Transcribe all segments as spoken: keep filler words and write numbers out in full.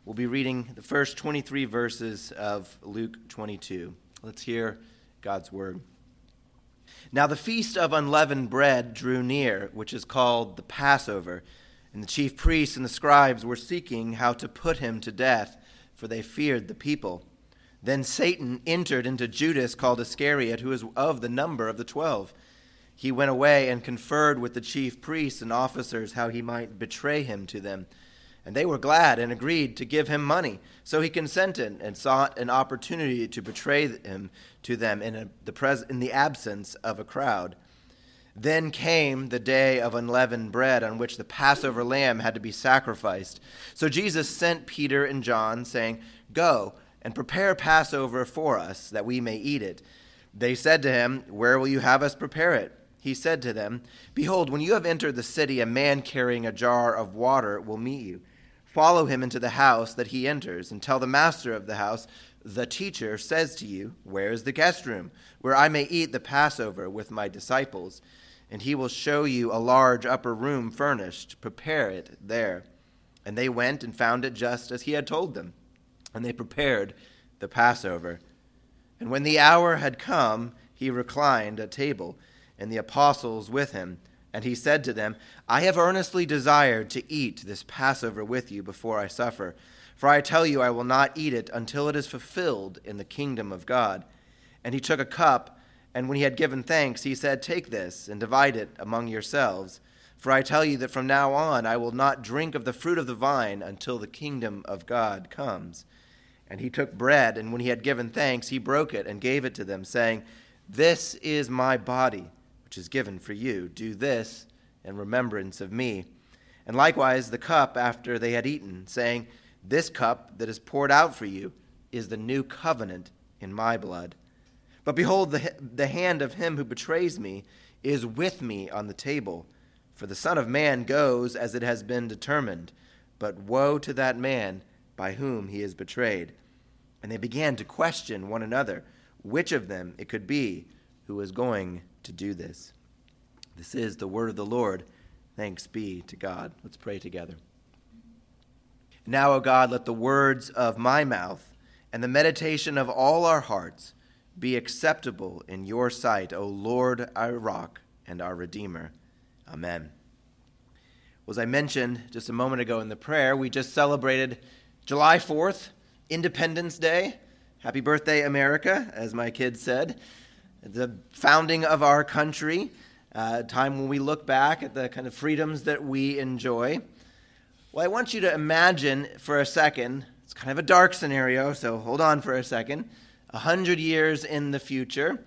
We'll be reading the first twenty-three verses of Luke twenty-two. Let's hear God's word. Now the feast of unleavened bread drew near, which is called the Passover, and the chief priests and the scribes were seeking how to put him to death, for they feared the people. Then Satan entered into Judas, called Iscariot, who was of the number of the twelve. He went away and conferred with the chief priests and officers how he might betray him to them. And they were glad and agreed to give him money. So he consented and sought an opportunity to betray him to them in, a, the, pres- in the absence of a crowd. Then came the day of unleavened bread, on which the Passover lamb had to be sacrificed. So Jesus sent Peter and John, saying, "Go and prepare Passover for us, that we may eat it." They said to him, "Where will you have us prepare it?" He said to them, "Behold, when you have entered the city, a man carrying a jar of water will meet you. Follow him into the house that he enters, and tell the master of the house, 'The teacher says to you, where is the guest room, where I may eat the Passover with my disciples?' And he will show you a large upper room furnished. Prepare it there." And they went and found it just as he had told them. And they prepared the Passover. And when the hour had come, he reclined at table, and the apostles with him. And he said to them, "I have earnestly desired to eat this Passover with you before I suffer. For I tell you, I will not eat it until it is fulfilled in the kingdom of God." And he took a cup, and when he had given thanks, he said, "Take this and divide it among yourselves. For I tell you that from now on I will not drink of the fruit of the vine until the kingdom of God comes." And he took bread, and when he had given thanks, he broke it and gave it to them, saying, "This is my body, which is given for you. Do this in remembrance of me." And likewise the cup after they had eaten, saying, "This cup that is poured out for you is the new covenant in my blood. But behold, the, the hand of him who betrays me is with me on the table. For the Son of Man goes as it has been determined, but woe to that man by whom he is betrayed." And they began to question one another which of them it could be who was going to do this. This is the word of the Lord. Thanks be to God. Let's pray together. Now, O God, let the words of my mouth and the meditation of all our hearts be acceptable in your sight, O Lord, our rock and our Redeemer. Amen. Well, as I mentioned just a moment ago in the prayer, we just celebrated July fourth, Independence Day. Happy birthday, America, as my kids said. The founding of our country, a time when we look back at the kind of freedoms that we enjoy. Well, I want you to imagine for a second, it's kind of a dark scenario, so hold on for a second. A hundred years in the future,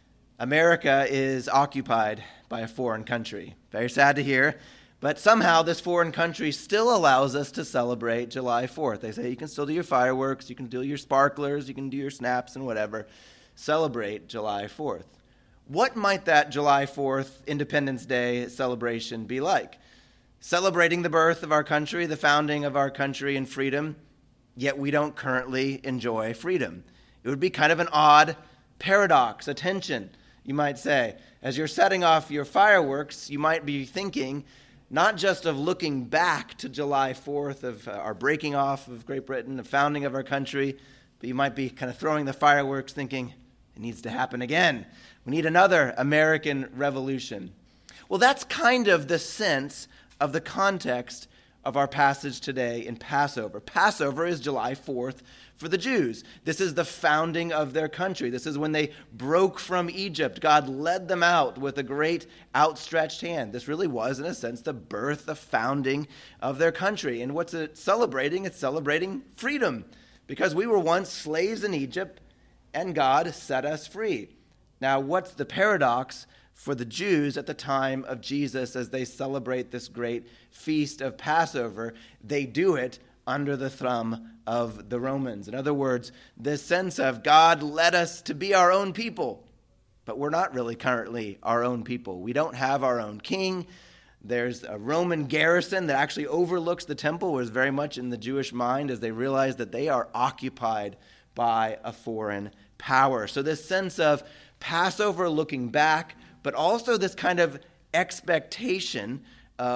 America is occupied by a foreign country. Very sad to hear, but somehow this foreign country still allows us to celebrate July fourth. They say you can still do your fireworks, you can do your sparklers, you can do your snaps and whatever. Celebrate July fourth. What might that July fourth Independence Day celebration be like? Celebrating the birth of our country, the founding of our country and freedom, yet we don't currently enjoy freedom. It would be kind of an odd paradox, a tension, you might say. As you're setting off your fireworks, you might be thinking not just of looking back to July fourth, of uh, our breaking off of Great Britain, the founding of our country, but you might be kind of throwing the fireworks thinking, it needs to happen again. We need another American Revolution. Well, that's kind of the sense of the context of our passage today in Passover. Passover is July fourth for the Jews. This is the founding of their country. This is when they broke from Egypt. God led them out with a great outstretched hand. This really was, in a sense, the birth, the founding of their country. And what's it celebrating? It's celebrating freedom, because we were once slaves in Egypt, and God set us free. Now, what's the paradox for the Jews at the time of Jesus as they celebrate this great feast of Passover? They do it under the thumb of the Romans. In other words, this sense of God led us to be our own people, but we're not really currently our own people. We don't have our own king. There's a Roman garrison that actually overlooks the temple, was very much in the Jewish mind as they realize that they are occupied by a foreign power. So this sense of Passover looking back, but also this kind of expectation of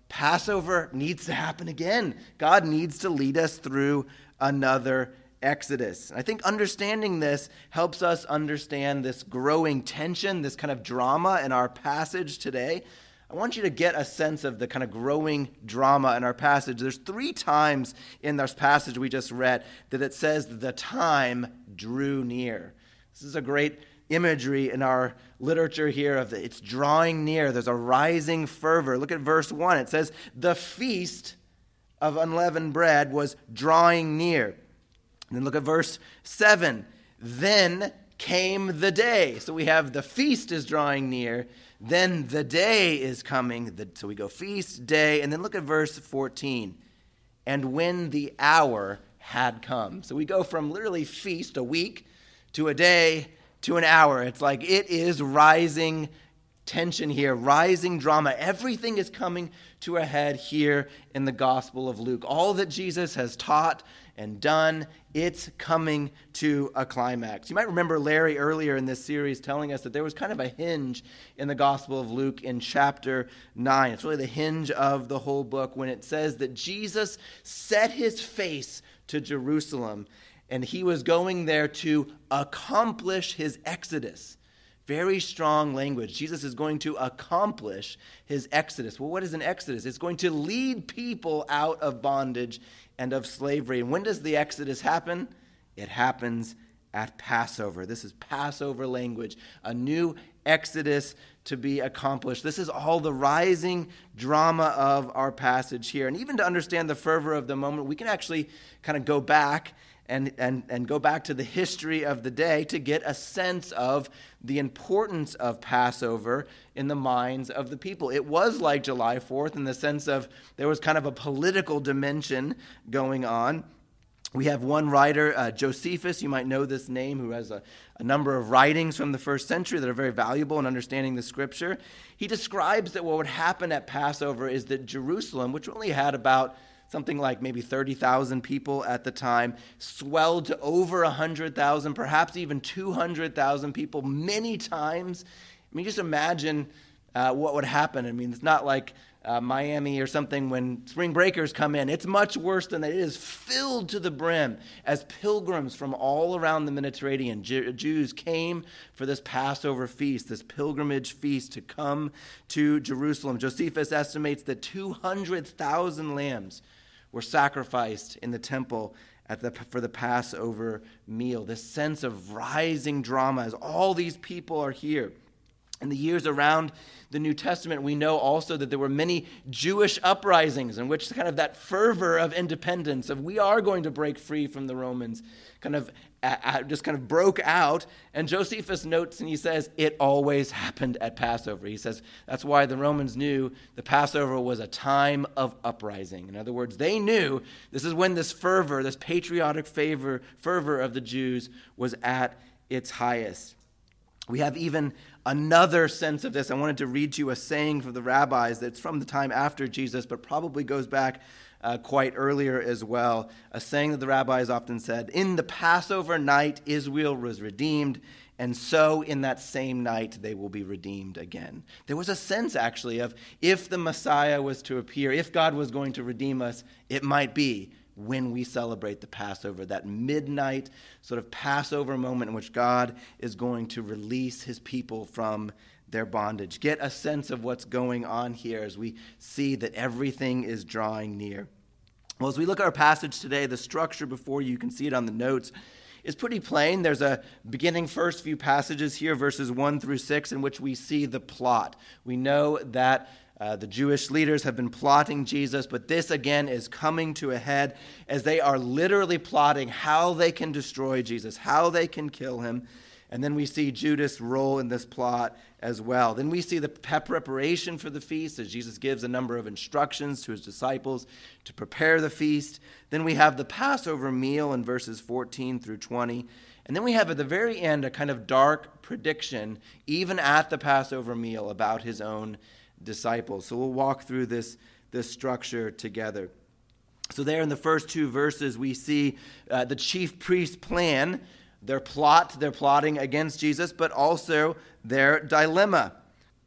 Passover needs to happen again. God needs to lead us through another Exodus. I think understanding this helps us understand this growing tension, this kind of drama in our passage today. I want you to get a sense of the kind of growing drama in our passage. There's three times in this passage we just read that it says the time drew near. This is a great imagery in our literature here of the, it's drawing near. There's a rising fervor. Look at verse one. It says the feast of unleavened bread was drawing near. And then look at verse seven. Then came the day. So we have the feast is drawing near. Then the day is coming. So we go feast, day. And then look at verse fourteen. And when the hour had come. So we go from literally feast, a week, to a day, to an hour. It's like it is rising tension here, rising drama. Everything is coming to a head here in the Gospel of Luke. All that Jesus has taught and done, it's coming to a climax. You might remember Larry earlier in this series telling us that there was kind of a hinge in the Gospel of Luke in chapter nine. It's really the hinge of the whole book when it says that Jesus set his face to Jerusalem and he was going there to accomplish his exodus. Very strong language. Jesus is going to accomplish his exodus. Well, what is an exodus? It's going to lead people out of bondage and of slavery. And when does the exodus happen? It happens at Passover. This is Passover language, a new exodus to be accomplished. This is all the rising drama of our passage here. And even to understand the fervor of the moment, we can actually kind of go back And, and, and go back to the history of the day to get a sense of the importance of Passover in the minds of the people. It was like July fourth in the sense of there was kind of a political dimension going on. We have one writer, uh, Josephus, you might know this name, who has a, a number of writings from the first century that are very valuable in understanding the scripture. He describes that what would happen at Passover is that Jerusalem, which only had about something like maybe thirty thousand people at the time, swelled to over one hundred thousand, perhaps even two hundred thousand people many times. I mean, just imagine uh, what would happen. I mean, it's not like uh, Miami or something when spring breakers come in. It's much worse than that. It is filled to the brim as pilgrims from all around the Mediterranean, Jew- Jews came for this Passover feast, this pilgrimage feast to come to Jerusalem. Josephus estimates that two hundred thousand lambs were sacrificed in the temple at the, for the Passover meal. This sense of rising drama as all these people are here. In the years around the New Testament, we know also that there were many Jewish uprisings in which kind of that fervor of independence, of we are going to break free from the Romans, kind of uh, just kind of broke out. And Josephus notes and he says, it always happened at Passover. He says that's why the Romans knew the Passover was a time of uprising. In other words, they knew this is when this fervor, this patriotic favor, fervor of the Jews was at its highest. We have even another sense of this. I wanted to read you a saying from the rabbis that's from the time after Jesus, but probably goes back uh, quite earlier as well. A saying that the rabbis often said, in the Passover night, Israel was redeemed, and so in that same night, they will be redeemed again. There was a sense, actually, of if the Messiah was to appear, if God was going to redeem us, it might be when we celebrate the Passover, that midnight sort of Passover moment in which God is going to release his people from their bondage. Get a sense of what's going on here as we see that everything is drawing near. Well, as we look at our passage today, the structure before you, you can see it on the notes, is pretty plain. There's a beginning first few passages here, verses one through six, in which we see the plot. We know that Uh, the Jewish leaders have been plotting Jesus, but this again is coming to a head as they are literally plotting how they can destroy Jesus, how they can kill him. And then we see Judas' role in this plot as well. Then we see the preparation for the feast as Jesus gives a number of instructions to his disciples to prepare the feast. Then we have the Passover meal in verses fourteen through twenty. And then we have at the very end a kind of dark prediction, even at the Passover meal, about his own disciples. So we'll walk through this, this structure together. So there in the first two verses, we see uh, the chief priest's plan, their plot, they're plotting against Jesus, but also their dilemma.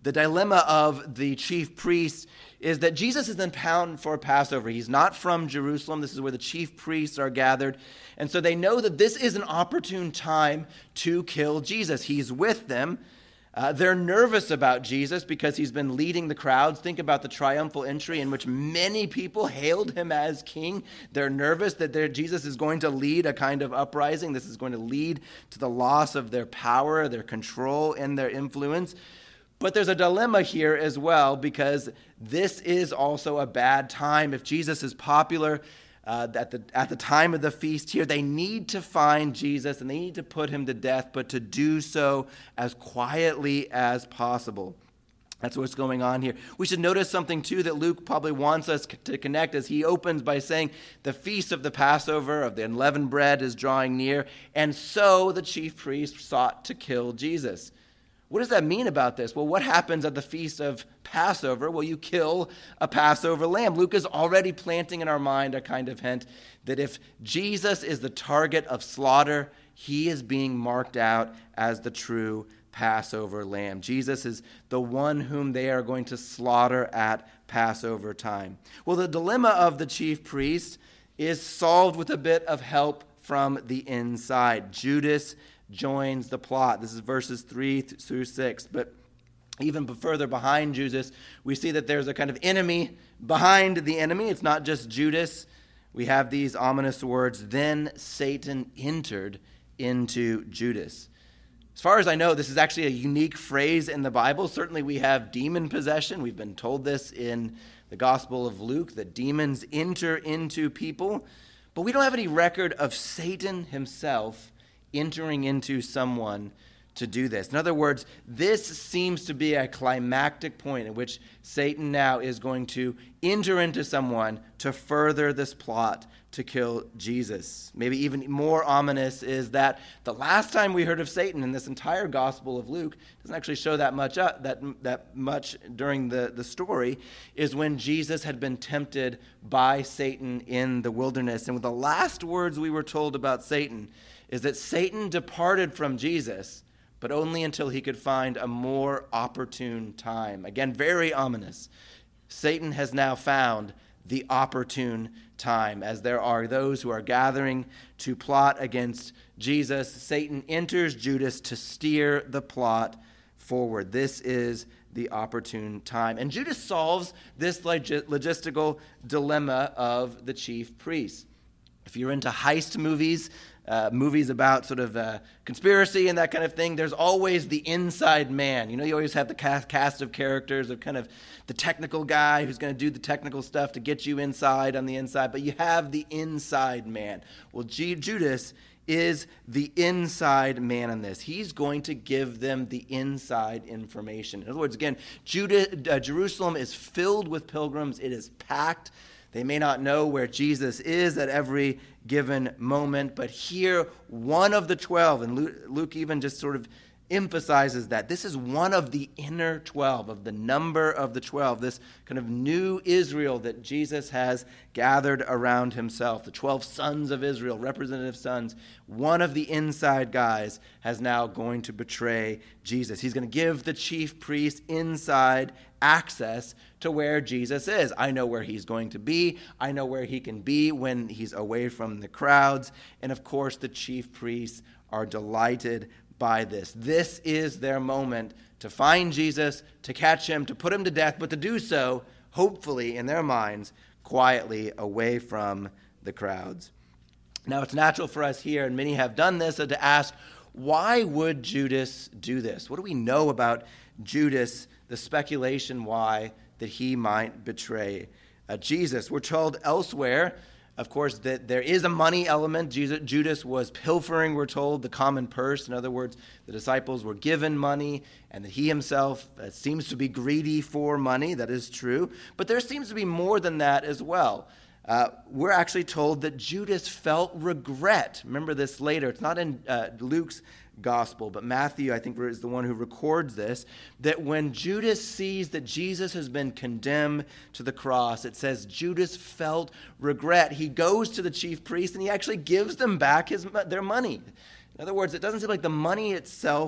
The dilemma of the chief priests is that Jesus is in town for Passover. He's not from Jerusalem. This is where the chief priests are gathered. And so they know that this is an opportune time to kill Jesus. He's with them. Uh, they're nervous about Jesus because he's been leading the crowds. Think about the triumphal entry in which many people hailed him as king. They're nervous that Jesus is going to lead a kind of uprising. This is going to lead to the loss of their power, their control, and their influence. But there's a dilemma here as well, because this is also a bad time. If Jesus is popular uh, at the at the time of the feast here, they need to find Jesus and they need to put him to death, but to do so as quietly as possible. That's what's going on here. We should notice something, too, that Luke probably wants us to connect as he opens by saying the feast of the Passover, of the unleavened bread, is drawing near, and so the chief priests sought to kill Jesus. What does that mean about this? Well, what happens at the feast of Passover? Well, you kill a Passover lamb. Luke is already planting in our mind a kind of hint that if Jesus is the target of slaughter, he is being marked out as the true Passover lamb. Jesus is the one whom they are going to slaughter at Passover time. Well, the dilemma of the chief priests is solved with a bit of help from the inside. Judas joins the plot. This is verses three through six. But even further behind Judas, we see that there's a kind of enemy behind the enemy. It's not just Judas. We have these ominous words, "Then Satan entered into Judas." As far as I know, this is actually a unique phrase in the Bible. Certainly we have demon possession. We've been told this in the Gospel of Luke, that demons enter into people. But we don't have any record of Satan himself entering into someone to do this. In other words, this seems to be a climactic point in which Satan now is going to enter into someone to further this plot to kill Jesus. Maybe even more ominous is that the last time we heard of Satan in this entire Gospel of Luke, doesn't actually show that much up, that that much during the, the story, is when Jesus had been tempted by Satan in the wilderness. And the last words we were told about Satan is that Satan departed from Jesus, but only until he could find a more opportune time. Again, very ominous. Satan has now found the opportune time. As there are those who are gathering to plot against Jesus, Satan enters Judas to steer the plot forward. This is the opportune time. And Judas solves this log- logistical dilemma of the chief priests. If you're into heist movies, Uh, movies about sort of uh, conspiracy and that kind of thing, there's always the inside man. You know, you always have the cast, cast of characters of kind of the technical guy who's going to do the technical stuff to get you inside on the inside, but you have the inside man. Well, G- Judas is the inside man in this. He's going to give them the inside information. In other words, again, Judah, uh, Jerusalem is filled with pilgrims. It is packed. They may not know where Jesus is at every given moment, but here, one of the twelve, and Luke, Luke even just sort of emphasizes that this is one of the inner twelve, of the number of the twelve, this kind of new Israel that Jesus has gathered around himself, the twelve sons of Israel, representative sons. One of the inside guys has now going to betray Jesus. He's going to give the chief priest inside access to where Jesus is. I know where he's going to be. I know where he can be when he's away from the crowds. And of course, the chief priests are delighted by this. This is their moment to find Jesus, to catch him, to put him to death, but to do so, hopefully, in their minds, quietly away from the crowds. Now, it's natural for us here, and many have done this, to ask, why would Judas do this? What do we know about Judas, the speculation why that he might betray uh, Jesus? We're told elsewhere, of course, that there is a money element. Jesus, Judas was pilfering, we're told, the common purse. In other words, the disciples were given money, and that he himself uh, seems to be greedy for money. That is true. But there seems to be more than that as well. Uh, we're actually told that Judas felt regret. Remember this later. It's not in uh, Luke's gospel, but Matthew, I think, is the one who records this, that when Judas sees that Jesus has been condemned to the cross, it says Judas felt regret. He goes to the chief priest and he actually gives them back his their money. In other words, it doesn't seem like the money itself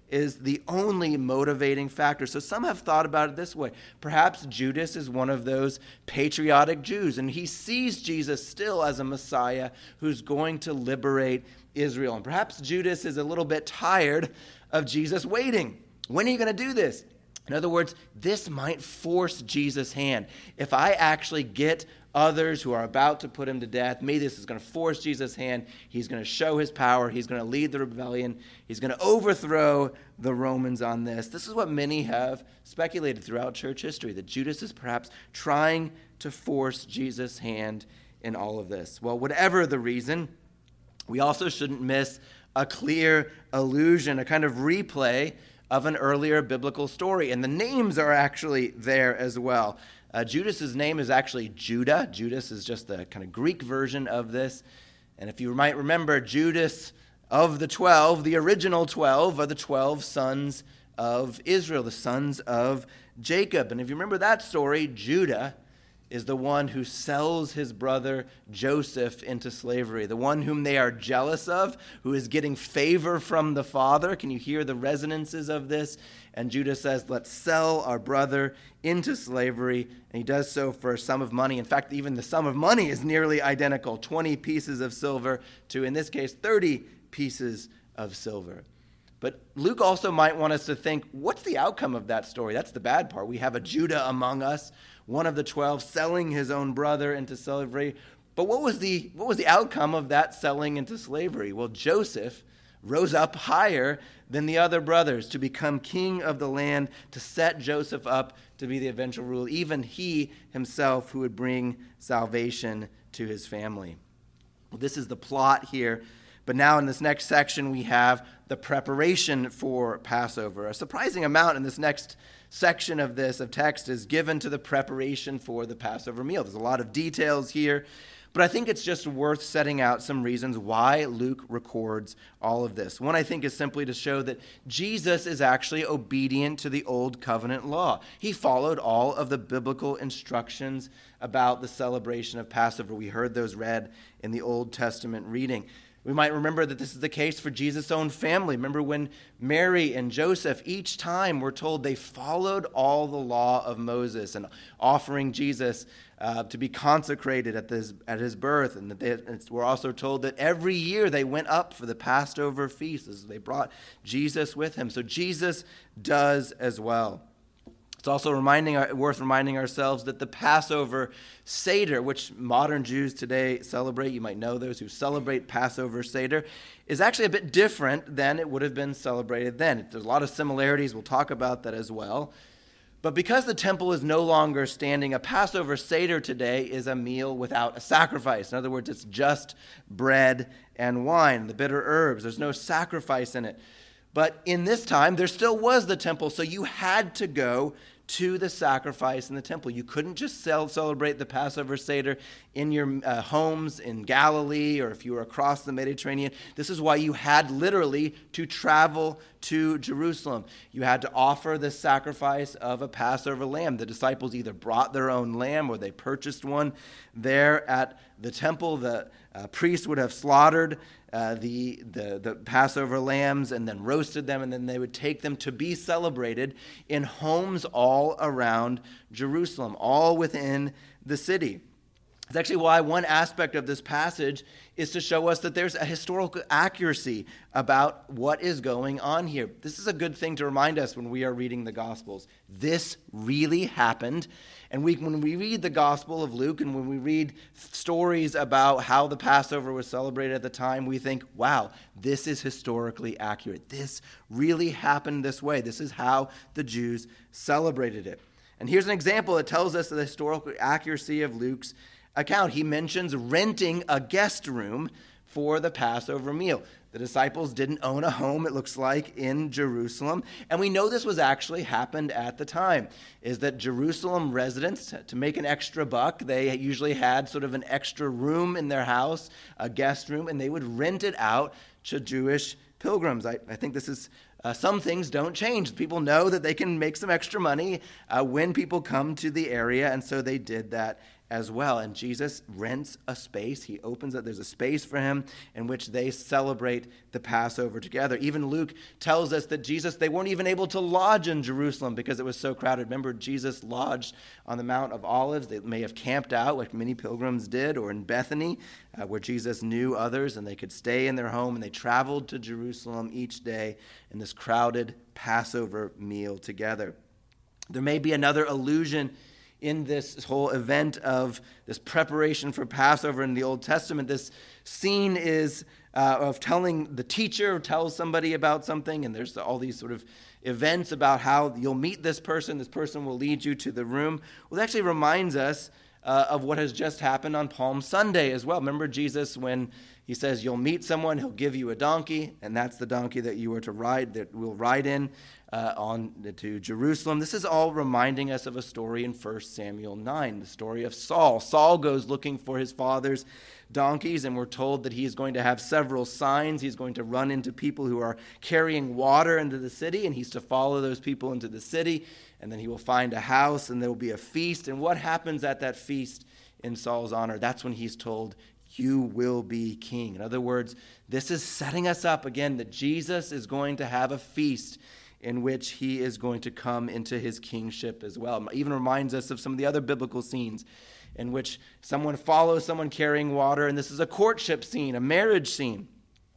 is the only motivating factor. So some have thought about it this way. Perhaps Judas is one of those patriotic Jews, and he sees Jesus still as a Messiah who's going to liberate Israel. And perhaps Judas is a little bit tired of Jesus waiting. When are you going to do this? In other words, this might force Jesus' hand. If I actually get others who are about to put him to death, maybe this is going to force Jesus' hand. He's going to show his power. He's going to lead the rebellion. He's going to overthrow the Romans on this. This is what many have speculated throughout church history, that Judas is perhaps trying to force Jesus' hand in all of this. Well, whatever the reason, we also shouldn't miss a clear allusion, a kind of replay of an earlier biblical story. And the names are actually there as well. Uh, Judas's name is actually Judah. Judas is just the kind of Greek version of this. And if you might remember, Judas of the twelve, the original twelve, are the twelve sons of Israel, the sons of Jacob. And if you remember that story, Judah is the one who sells his brother Joseph into slavery, the one whom they are jealous of, who is getting favor from the father. Can you hear the resonances of this? And Judah says, let's sell our brother into slavery. And he does so for a sum of money. In fact, even the sum of money is nearly identical, twenty pieces of silver to, in this case, thirty pieces of silver. But Luke also might want us to think, what's the outcome of that story? That's the bad part. We have a Judah among us, one of the twelve, selling his own brother into slavery. But what was the what was the outcome of that selling into slavery? Well, Joseph rose up higher than the other brothers to become king of the land, to set Joseph up to be the eventual ruler, even he himself who would bring salvation to his family. Well, this is the plot here. But now in this next section, we have the preparation for Passover. A surprising amount in this next section of this, of text, is given to the preparation for the Passover meal. There's a lot of details here, but I think it's just worth setting out some reasons why Luke records all of this. One, I think, is simply to show that Jesus is actually obedient to the Old Covenant law. He followed all of the biblical instructions about the celebration of Passover. We heard those read in the Old Testament reading. We might remember that this is the case for Jesus' own family. Remember when Mary and Joseph, each time we're told they followed all the law of Moses and offering Jesus uh, to be consecrated at, this, at his birth. And that they, we're also told that every year they went up for the Passover feast as they brought Jesus with him. So Jesus does as well. It's also reminding, worth reminding ourselves that the Passover Seder, which modern Jews today celebrate, you might know those who celebrate Passover Seder, is actually a bit different than it would have been celebrated then. There's a lot of similarities. We'll talk about that as well. But because the temple is no longer standing, a Passover Seder today is a meal without a sacrifice. In other words, it's just bread and wine, the bitter herbs. There's no sacrifice in it. But in this time, there still was the temple, so you had to go to the sacrifice in the temple. You couldn't just cel- celebrate the Passover Seder in your uh, homes in Galilee or if you were across the Mediterranean. This is why you had literally to travel to Jerusalem. You had to offer the sacrifice of a Passover lamb. The disciples either brought their own lamb or they purchased one there at the temple. The uh, priest would have slaughtered Uh, the, the the Passover lambs and then roasted them, and then they would take them to be celebrated in homes all around Jerusalem, all within the city. It's actually why one aspect of this passage is to show us that there's a historical accuracy about what is going on here. This is a good thing to remind us when we are reading the Gospels. This really happened. And we, when we read the Gospel of Luke and when we read stories about how the Passover was celebrated at the time, we think, wow, this is historically accurate. This really happened this way. This is how the Jews celebrated it. And here's an example that tells us the historical accuracy of Luke's account. He mentions renting a guest room for the Passover meal. The disciples didn't own a home, it looks like, in Jerusalem. And we know this was actually happened at the time, is that Jerusalem residents, to make an extra buck, they usually had sort of an extra room in their house, a guest room, and they would rent it out to Jewish pilgrims. I, I think this is, uh, some things don't change. People know that they can make some extra money uh, when people come to the area, and so they did that as well. And Jesus rents a space. He opens it. There's a space for him in which they celebrate the Passover together. Even Luke tells us that Jesus, they weren't even able to lodge in Jerusalem because it was so crowded. Remember, Jesus lodged on the Mount of Olives. They may have camped out like many pilgrims did, or in Bethany, uh, where Jesus knew others, and they could stay in their home, and they traveled to Jerusalem each day in this crowded Passover meal together. There may be another allusion in this whole event of this preparation for Passover in the Old Testament. This scene is uh, of telling the teacher tells somebody about something, and there's all these sort of events about how you'll meet this person, this person will lead you to the room. Well, it actually reminds us uh, of what has just happened on Palm Sunday as well. Remember Jesus when he says you'll meet someone, he'll give you a donkey, and that's the donkey that you are to ride, that we'll ride in uh, on to Jerusalem. This is all reminding us of a story in First Samuel nine, the story of Saul. Saul goes looking for his father's donkeys, and we're told that he is going to have several signs. He's going to run into people who are carrying water into the city, and he's to follow those people into the city, and then he will find a house, and there will be a feast. And what happens at that feast in Saul's honor? That's when he's told, you will be king. In other words, this is setting us up again that Jesus is going to have a feast in which he is going to come into his kingship as well. It even reminds us of some of the other biblical scenes in which someone follows someone carrying water, and this is a courtship scene, a marriage scene.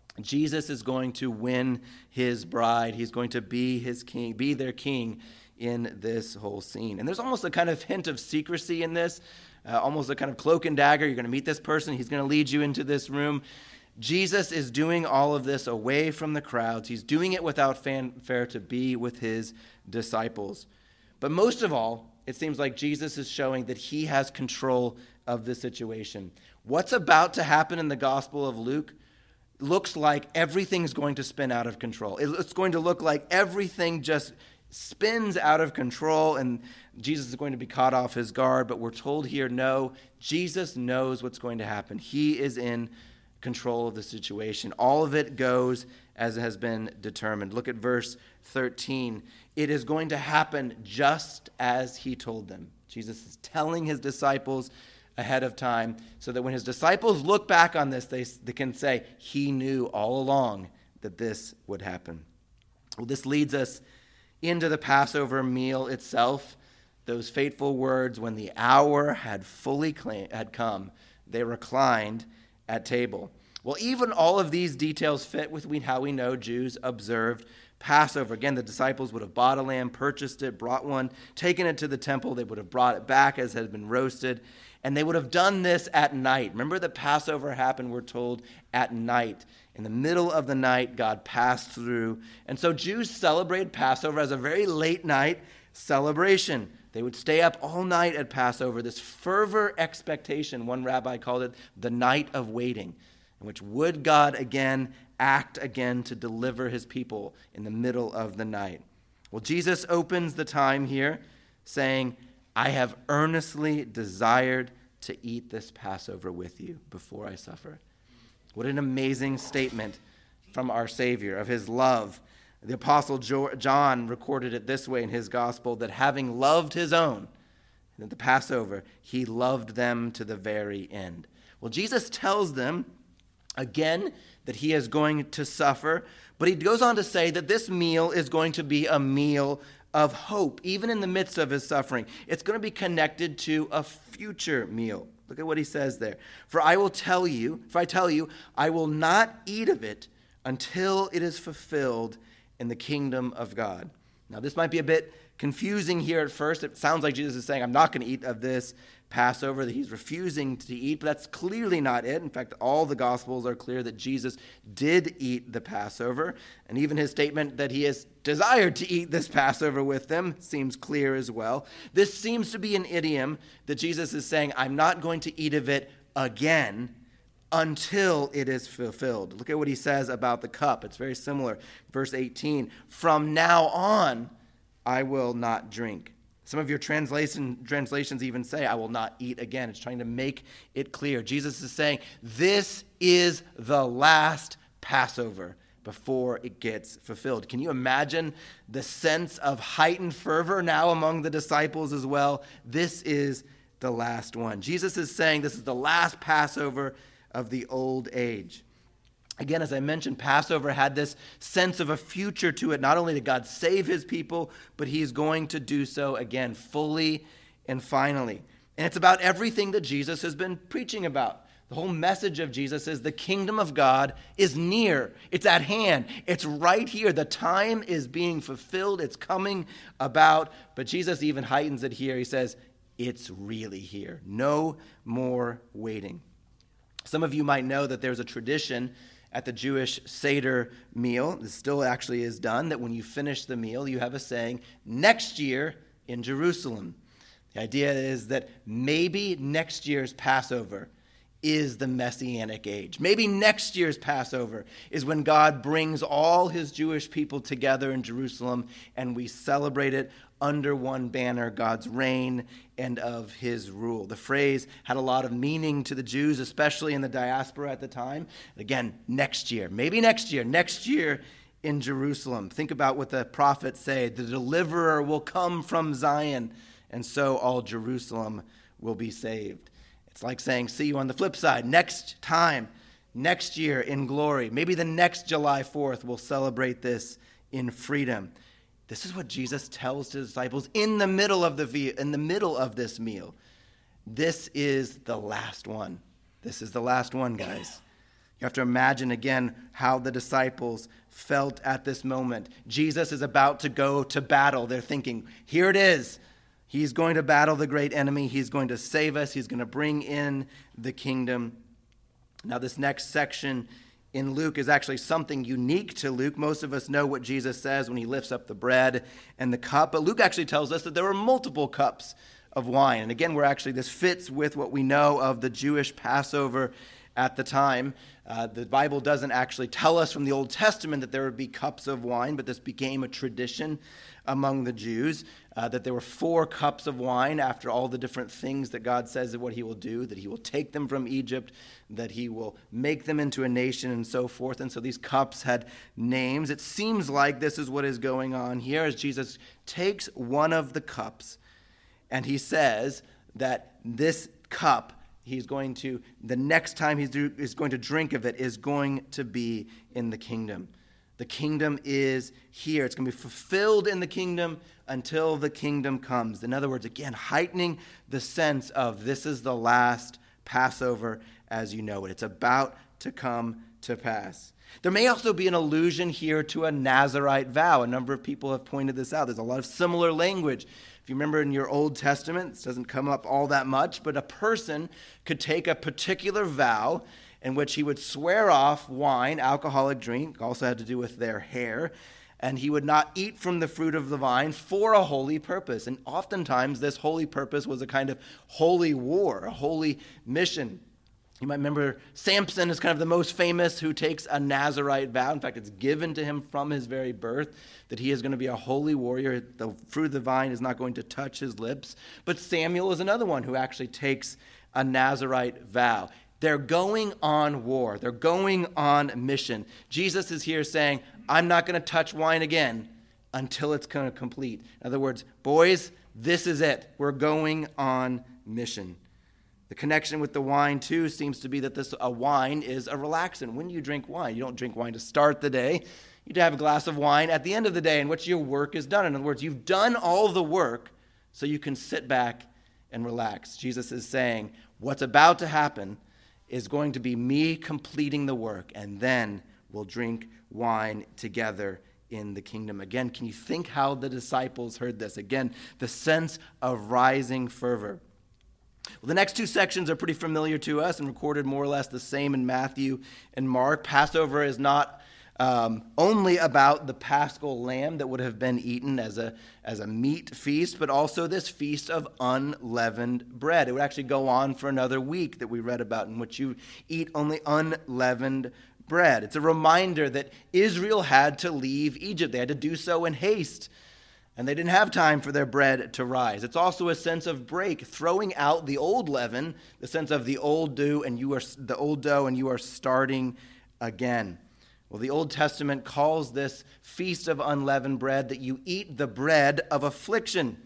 Jesus is going to win his bride. He's going to be his king, be their king in this whole scene. And there's almost a kind of hint of secrecy in this, uh, almost a kind of cloak and dagger. You're going to meet this person. He's going to lead you into this room. Jesus is doing all of this away from the crowds. He's doing it without fanfare to be with his disciples. But most of all, it seems like Jesus is showing that he has control of the situation. What's about to happen in the Gospel of Luke looks like everything's going to spin out of control. It's going to look like everything just spins out of control and Jesus is going to be caught off his guard. But we're told here, no, Jesus knows what's going to happen. He is in control of the situation. All of it goes as it has been determined. Look at verse thirteen. It is going to happen just as he told them. Jesus is telling his disciples ahead of time so that when his disciples look back on this, they, they can say, he knew all along that this would happen. Well, this leads us into the Passover meal itself. Those fateful words, when the hour had fully claim, had come, they reclined at table. Well, even all of these details fit with how we know Jews observed Passover. Again, the disciples would have bought a lamb, purchased it, brought one, taken it to the temple. They would have brought it back as had been roasted, and they would have done this at night. Remember that Passover happened, we're told, at night. In the middle of the night, God passed through. And so Jews celebrated Passover as a very late night celebration. They would stay up all night at Passover, this fervor expectation. One rabbi called it the night of waiting, in which would God again act again to deliver his people in the middle of the night. Well, Jesus opens the time here saying, I have earnestly desired to eat this Passover with you before I suffer. What an amazing statement from our Savior of his love. The Apostle John recorded it this way in his gospel, that having loved his own, and at the Passover, he loved them to the very end. Well, Jesus tells them again that he is going to suffer, but he goes on to say that this meal is going to be a meal of hope, even in the midst of his suffering. It's going to be connected to a future meal. Look at what he says there. For I will tell you, if I tell you, I will not eat of it until it is fulfilled in the kingdom of God. Now, this might be a bit confusing here at first. It sounds like Jesus is saying, I'm not going to eat of this Passover, that he's refusing to eat, but that's clearly not it. In fact, all the Gospels are clear that Jesus did eat the Passover, and even his statement that he has desired to eat this Passover with them seems clear as well. This seems to be an idiom that Jesus is saying, I'm not going to eat of it again until it is fulfilled. Look at what he says about the cup. It's very similar. Verse eighteen, from now on, I will not drink. Some of your translation, translations even say, I will not eat again. It's trying to make it clear. Jesus is saying, this is the last Passover before it gets fulfilled. Can you imagine the sense of heightened fervor now among the disciples as well? This is the last one. Jesus is saying this is the last Passover of the old age. Again, as I mentioned, Passover had this sense of a future to it. Not only did God save his people, but he's going to do so again, fully and finally. And it's about everything that Jesus has been preaching about. The whole message of Jesus is the kingdom of God is near. It's at hand. It's right here. The time is being fulfilled. It's coming about. But Jesus even heightens it here. He says, it's really here. No more waiting. Some of you might know that there's a tradition at the Jewish Seder meal, this still actually is done, that when you finish the meal, you have a saying, next year in Jerusalem. The idea is that maybe next year's Passover is the Messianic age. Maybe next year's Passover is when God brings all his Jewish people together in Jerusalem and we celebrate it under one banner, God's reign and of his rule. The phrase had a lot of meaning to the Jews, especially in the diaspora at the time. Again, next year, maybe next year, next year in Jerusalem. Think about what the prophets say. The deliverer will come from Zion, and so all Jerusalem will be saved. It's like saying, see you on the flip side. Next time, next year in glory. Maybe the next July fourth we'll celebrate this in freedom. This is what Jesus tells his disciples in the middle of the in the middle of this meal. This is the last one. This is the last one, guys. You have to imagine again how the disciples felt at this moment. Jesus is about to go to battle. They're thinking, here it is. He's going to battle the great enemy. He's going to save us. He's going to bring in the kingdom. Now, this next section in Luke is actually something unique to Luke. Most of us know what Jesus says when he lifts up the bread and the cup, but Luke actually tells us that there were multiple cups of wine. And again, we're actually, this fits with what we know of the Jewish Passover at the time. Uh, the Bible doesn't actually tell us from the Old Testament that there would be cups of wine, but this became a tradition among the Jews, uh, that there were four cups of wine after all the different things that God says that what he will do, that he will take them from Egypt, that he will make them into a nation and so forth. And so these cups had names. It seems like this is what is going on here as Jesus takes one of the cups and he says that this cup he's going to, the next time he's do, is going to drink of it is going to be in the kingdom. The kingdom is here. It's going to be fulfilled in the kingdom until the kingdom comes. In other words, again, heightening the sense of this is the last Passover as you know it. It's about to come to pass. There may also be an allusion here to a Nazirite vow. A number of people have pointed this out. There's a lot of similar language. If you remember in your Old Testament, this doesn't come up all that much, but a person could take a particular vow in which he would swear off wine, alcoholic drink, also had to do with their hair, and he would not eat from the fruit of the vine for a holy purpose. And oftentimes this holy purpose was a kind of holy war, a holy mission. You might remember Samson is kind of the most famous who takes a Nazirite vow. In fact, it's given to him from his very birth that he is going to be a holy warrior. The fruit of the vine is not going to touch his lips. But Samuel is another one who actually takes a Nazirite vow. They're going on war. They're going on mission. Jesus is here saying, I'm not going to touch wine again until it's going to complete. In other words, boys, this is it. We're going on mission. The connection with the wine, too, seems to be that this a wine is a relaxant. When you drink wine, you don't drink wine to start the day. You have a glass of wine at the end of the day in which your work is done. In other words, you've done all the work so you can sit back and relax. Jesus is saying, what's about to happen is going to be me completing the work, and then we'll drink wine together in the kingdom. Again, can you think how the disciples heard this? Again, the sense of rising fervor. Well, the next two sections are pretty familiar to us and recorded more or less the same in Matthew and Mark. Passover is not um, only about the paschal lamb that would have been eaten as a, as a meat feast, but also this feast of unleavened bread. It would actually go on for another week that we read about in which you eat only unleavened bread. It's a reminder that Israel had to leave Egypt. They had to do so in haste. And they didn't have time for their bread to rise. It's also a sense of break, throwing out the old leaven, the sense of the old dough, and you are the old dough, and you are starting again. Well, the Old Testament calls this feast of unleavened bread that you eat the bread of affliction,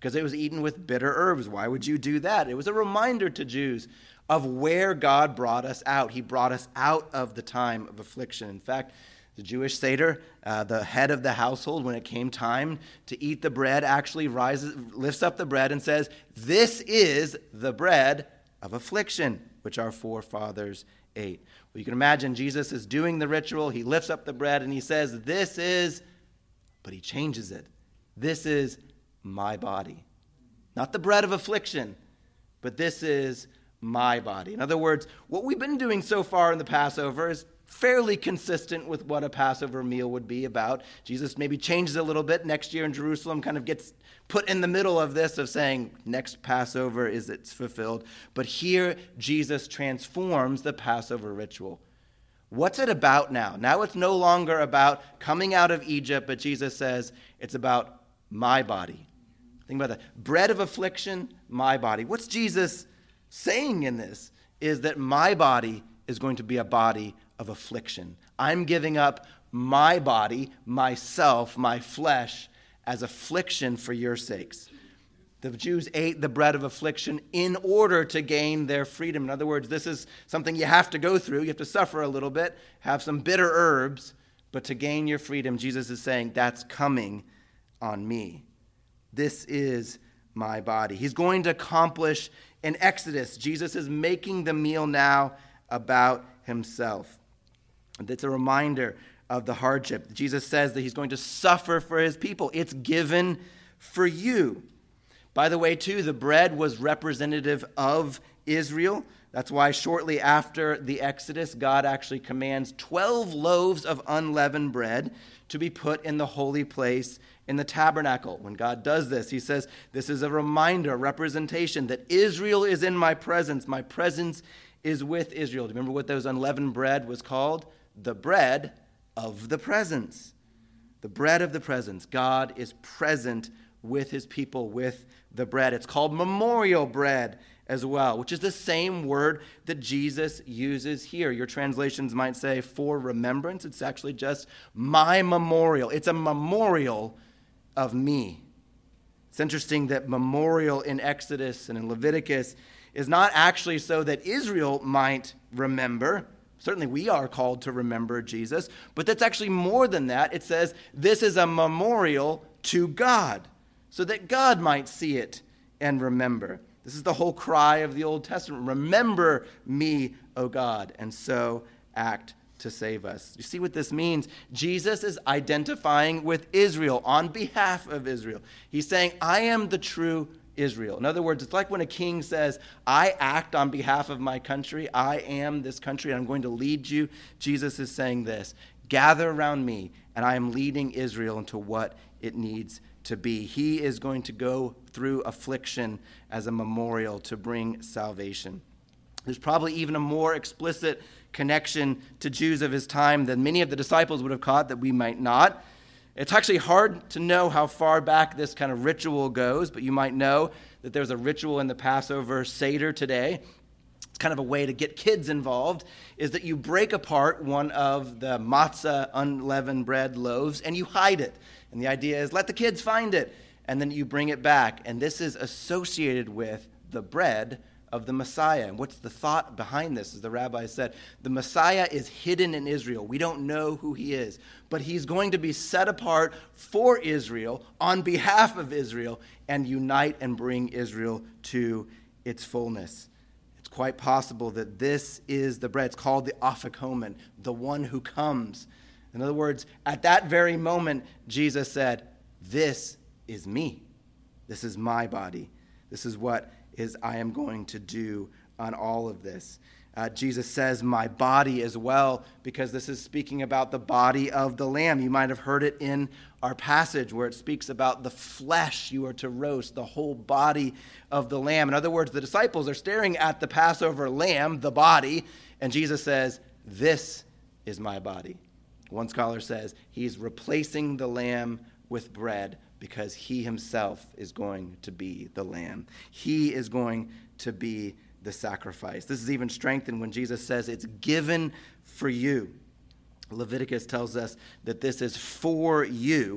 because it was eaten with bitter herbs. Why would you do that? It was a reminder to Jews of where God brought us out. He brought us out of the time of affliction. In fact, the Jewish Seder, uh, the head of the household, when it came time to eat the bread, actually rises, lifts up the bread and says, "This is the bread of affliction, which our forefathers ate." Well, you can imagine Jesus is doing the ritual. He lifts up the bread and he says, "This is," but he changes it. "This is my body." Not the bread of affliction, but this is my body. In other words, what we've been doing so far in the Passover is fairly consistent with what a Passover meal would be about. Jesus maybe changes a little bit next year in Jerusalem, kind of gets put in the middle of this of saying, next Passover is it's fulfilled. But here, Jesus transforms the Passover ritual. What's it about now? Now it's no longer about coming out of Egypt, but Jesus says it's about my body. Think about that. Bread of affliction, my body. What's Jesus saying in this is that my body is going to be a body of affliction. I'm giving up my body, myself, my flesh, as affliction for your sakes. The Jews ate the bread of affliction in order to gain their freedom. In other words, this is something you have to go through. You have to suffer a little bit, have some bitter herbs, but to gain your freedom, Jesus is saying, that's coming on me. This is my body. He's going to accomplish an exodus. Jesus is making the meal now about himself. It's a reminder of the hardship. Jesus says that he's going to suffer for his people. It's given for you. By the way, too, the bread was representative of Israel. That's why shortly after the Exodus, God actually commands twelve loaves of unleavened bread to be put in the holy place in the tabernacle. When God does this, he says, this is a reminder, a representation that Israel is in my presence. My presence is with Israel. Do you remember what those unleavened bread was called? The bread of the presence. The bread of the presence. God is present with his people, with the bread. It's called memorial bread as well, which is the same word that Jesus uses here. Your translations might say for remembrance. It's actually just my memorial. It's a memorial of me. It's interesting that memorial in Exodus and in Leviticus is not actually so that Israel might remember. Certainly we are called to remember Jesus, but that's actually more than that. It says this is a memorial to God, so that God might see it and remember. This is the whole cry of the Old Testament. Remember me, O God, and so act to save us. You see what this means? Jesus is identifying with Israel on behalf of Israel. He's saying, I am the true Israel. In other words, it's like when a king says, I act on behalf of my country. I am this country, and I'm going to lead you. Jesus is saying this, gather around me, and I am leading Israel into what it needs to be. He is going to go through affliction as a memorial to bring salvation. There's probably even a more explicit connection to Jews of his time than many of the disciples would have caught that we might not. It's actually hard to know how far back this kind of ritual goes, but you might know that there's a ritual in the Passover Seder today. It's kind of a way to get kids involved, is that you break apart one of the matzah unleavened bread loaves and you hide it. And the idea is let the kids find it, and then you bring it back. And this is associated with the bread of the Messiah. And what's the thought behind this? As the rabbi said, the Messiah is hidden in Israel. We don't know who he is, but he's going to be set apart for Israel on behalf of Israel and unite and bring Israel to its fullness. It's quite possible that this is the bread. It's called the Afikomen, the one who comes. In other words, at that very moment, Jesus said, this is me. This is my body. This is what is I am going to do on all of this. Uh, Jesus says, my body as well, because this is speaking about the body of the Lamb. You might have heard it in our passage where it speaks about the flesh you are to roast, the whole body of the Lamb. In other words, the disciples are staring at the Passover lamb, the body, and Jesus says, this is my body. One scholar says he's replacing the lamb with bread because he himself is going to be the lamb. He is going to be the sacrifice. This is even strengthened when Jesus says it's given for you. Leviticus tells us that this is for you,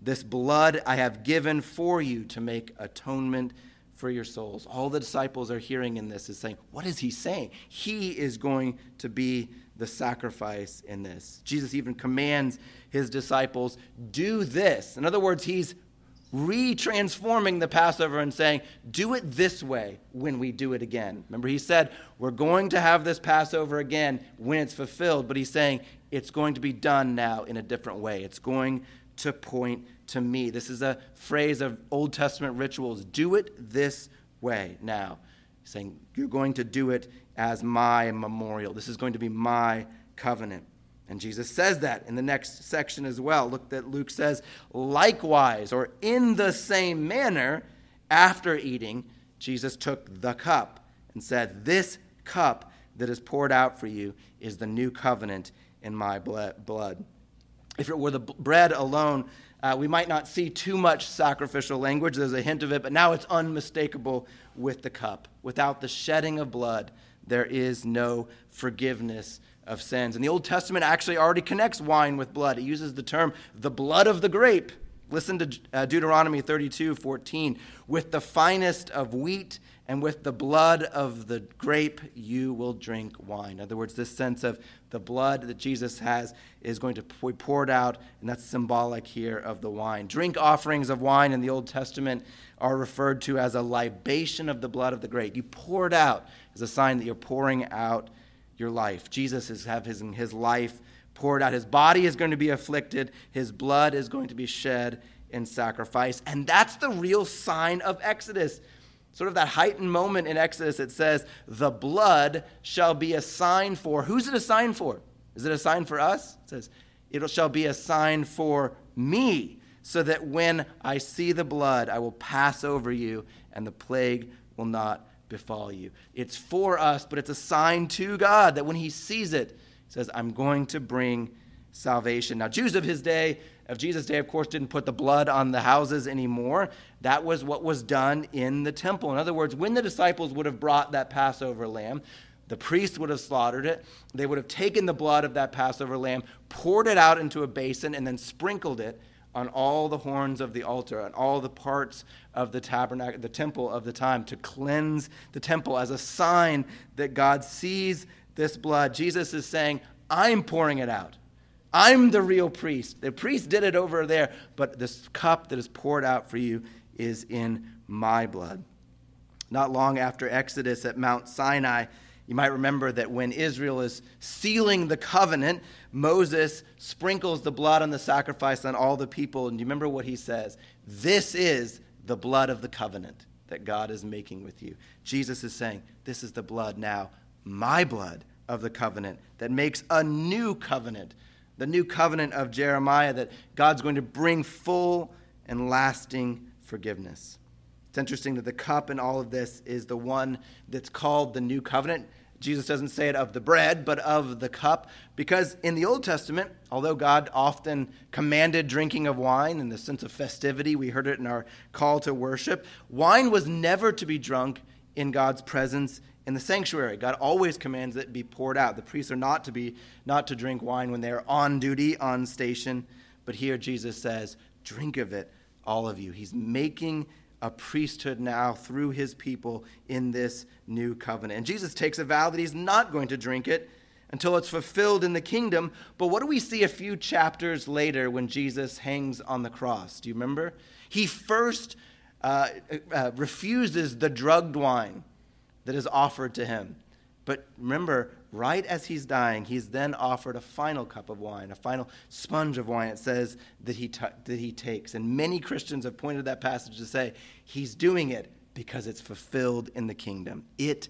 This blood I have given for you to make atonement for your souls. All the disciples are hearing in this is saying, what is he saying? He is going to be the sacrifice in this. Jesus even commands his disciples, do this. In other words, he's re-transforming the Passover and saying, do it this way when we do it again. Remember, he said, we're going to have this Passover again when it's fulfilled, but he's saying it's going to be done now in a different way. It's going to point to me. This is a phrase of Old Testament rituals. Do it this way now. He's saying, you're going to do it as my memorial. This is going to be my covenant. And Jesus says that in the next section as well. Look that Luke says, likewise, or in the same manner, after eating, Jesus took the cup and said, this cup that is poured out for you is the new covenant in my blood. If it were the bread alone, uh, we might not see too much sacrificial language. There's a hint of it, but now it's unmistakable with the cup. Without the shedding of blood, there is no forgiveness of sins. And the Old Testament actually already connects wine with blood. It uses the term, the blood of the grape. Listen to uh, Deuteronomy thirty-two fourteen. With the finest of wheat and with the blood of the grape, you will drink wine. In other words, this sense of the blood that Jesus has is going to be poured out, and that's symbolic here of the wine. Drink offerings of wine in the Old Testament are referred to as a libation of the blood of the grape. You pour it out as a sign that you're pouring out your life. Jesus is have his, his life poured out. His body is going to be afflicted. His blood is going to be shed in sacrifice. And that's the real sign of Exodus. Sort of that heightened moment in Exodus, it says, the blood shall be a sign for. Who's it a sign for? Is it a sign for us? It says, it shall be a sign for me, so that when I see the blood, I will pass over you, and the plague will not befall you. It's for us, but it's a sign to God that when he sees it, he says, I'm going to bring salvation. Now, Jews of his day, of Jesus' day, of course, didn't put the blood on the houses anymore. That was what was done in the temple. In other words, when the disciples would have brought that Passover lamb, the priest would have slaughtered it. They would have taken the blood of that Passover lamb, poured it out into a basin, and then sprinkled it on all the horns of the altar, on all the parts of the tabernacle, the temple of the time, to cleanse the temple as a sign that God sees this blood. Jesus is saying, I'm pouring it out. I'm the real priest. The priest did it over there, but this cup that is poured out for you is in my blood. Not long after Exodus at Mount Sinai, you might remember that when Israel is sealing the covenant, Moses sprinkles the blood on the sacrifice on all the people. And you remember what he says? This is the blood of the covenant that God is making with you. Jesus is saying, this is the blood now, my blood of the covenant that makes a new covenant. The new covenant of Jeremiah, that God's going to bring full and lasting forgiveness. It's interesting that the cup in all of this is the one that's called the new covenant. Jesus doesn't say it of the bread, but of the cup, because in the Old Testament, although God often commanded drinking of wine in the sense of festivity, we heard it in our call to worship, wine was never to be drunk in God's presence in the sanctuary. God always commands that it be poured out. The priests are not to be not to drink wine when they are on duty, on station. But here Jesus says, drink of it, all of you. He's making a priesthood now through his people in this new covenant. And Jesus takes a vow that he's not going to drink it until it's fulfilled in the kingdom. But what do we see a few chapters later when Jesus hangs on the cross? Do you remember? He first uh, uh, refuses the drugged wine that is offered to him. But remember, right as he's dying, he's then offered a final cup of wine, a final sponge of wine, it says, that he t- that he takes. And many Christians have pointed that passage to say, he's doing it because it's fulfilled in the kingdom. It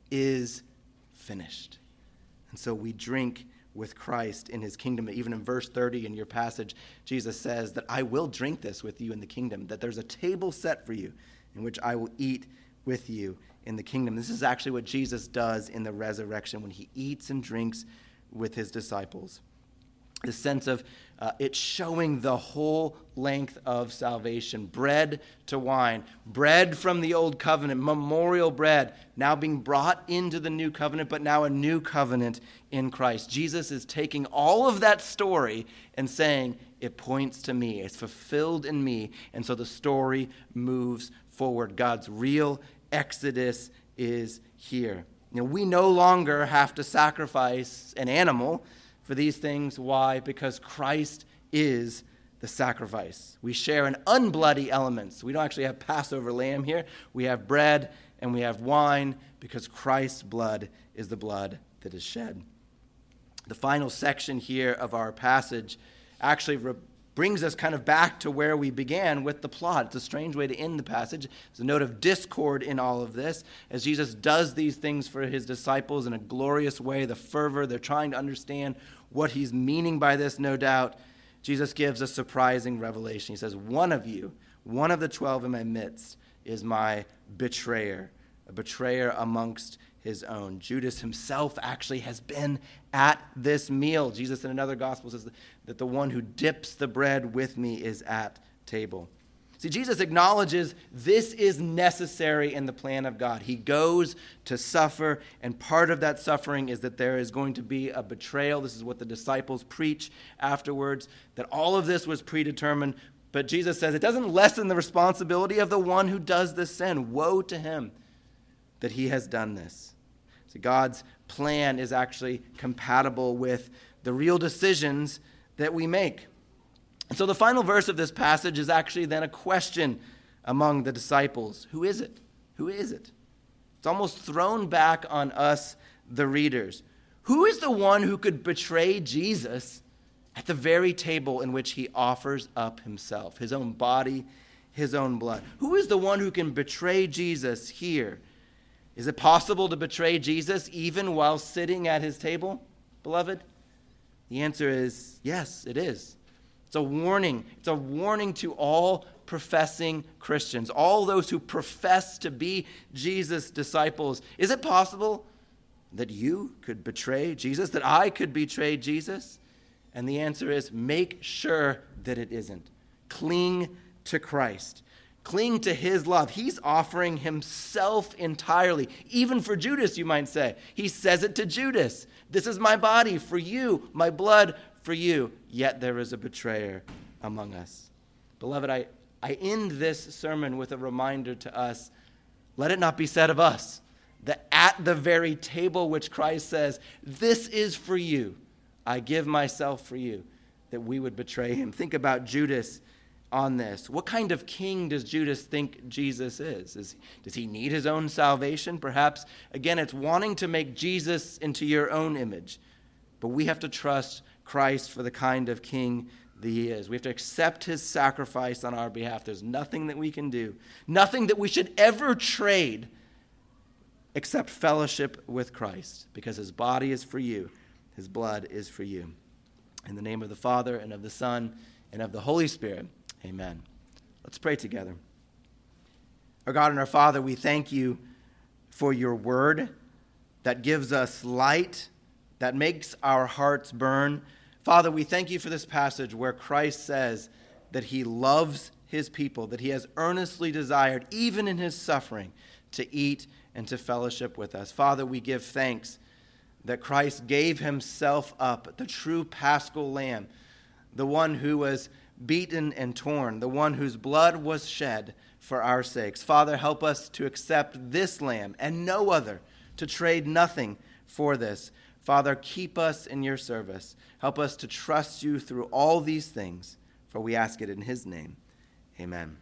is finished. And so we drink with Christ in his kingdom. Even in verse thirty in your passage, Jesus says that I will drink this with you in the kingdom, that there's a table set for you in which I will eat with you in the kingdom. This is actually what Jesus does in the resurrection when he eats and drinks with his disciples. the sense of uh, it showing the whole length of salvation. Bread to wine, bread from the old covenant, memorial bread, now being brought into the new covenant, but now a new covenant in Christ. Jesus is taking all of that story and saying, it points to me, it's fulfilled in me, and so the story moves forward. God's real exodus is here. You know, we no longer have to sacrifice an animal for these things. Why? Because Christ is the sacrifice. We share an unbloody element. So we don't actually have Passover lamb here. We have bread and we have wine because Christ's blood is the blood that is shed. The final section here of our passage actually re- brings us kind of back to where we began with the plot. It's a strange way to end the passage. There's a note of discord in all of this as Jesus does these things for his disciples in a glorious way, the fervor. They're trying to understand what he's meaning by this, no doubt. Jesus gives a surprising revelation. He says, one of you, one of the twelve in my midst, is my betrayer, a betrayer amongst his own. Judas himself actually has been at this meal. Jesus in another gospel says that the one who dips the bread with me is at table. See, Jesus acknowledges this is necessary in the plan of God. He goes to suffer, and part of that suffering is that there is going to be a betrayal. This is what the disciples preach afterwards, that all of this was predetermined. But Jesus says it doesn't lessen the responsibility of the one who does this sin. Woe to him that he has done this. So God's plan is actually compatible with the real decisions that we make. And so the final verse of this passage is actually then a question among the disciples. Who is it? Who is it? It's almost thrown back on us, the readers. Who is the one who could betray Jesus at the very table in which he offers up himself, his own body, his own blood? Who is the one who can betray Jesus here? Is it possible to betray Jesus even while sitting at his table, beloved? The answer is yes, it is. It's a warning. It's a warning to all professing Christians, all those who profess to be Jesus' disciples. Is it possible that you could betray Jesus, that I could betray Jesus? And the answer is make sure that it isn't. Cling to Christ. Cling to his love. He's offering himself entirely. Even for Judas, you might say. He says it to Judas. This is my body for you, my blood for you. Yet there is a betrayer among us. Beloved, I, I end this sermon with a reminder to us, let it not be said of us, that at the very table which Christ says, this is for you, I give myself for you, that we would betray him. Think about Judas on this. What kind of king does Judas think Jesus is? is? Does he need his own salvation? Perhaps, again, it's wanting to make Jesus into your own image. But we have to trust Christ for the kind of king that he is. We have to accept his sacrifice on our behalf. There's nothing that we can do, nothing that we should ever trade except fellowship with Christ, because his body is for you, his blood is for you. In the name of the Father, and of the Son, and of the Holy Spirit, amen. Let's pray together. Our God and our Father, we thank you for your word that gives us light, that makes our hearts burn. Father, we thank you for this passage where Christ says that he loves his people, that he has earnestly desired, even in his suffering, to eat and to fellowship with us. Father, we give thanks that Christ gave himself up, the true paschal lamb, the one who was beaten and torn, the one whose blood was shed for our sakes. Father, help us to accept this lamb and no other, to trade nothing for this. Father, keep us in your service. Help us to trust you through all these things, for we ask it in his name. Amen.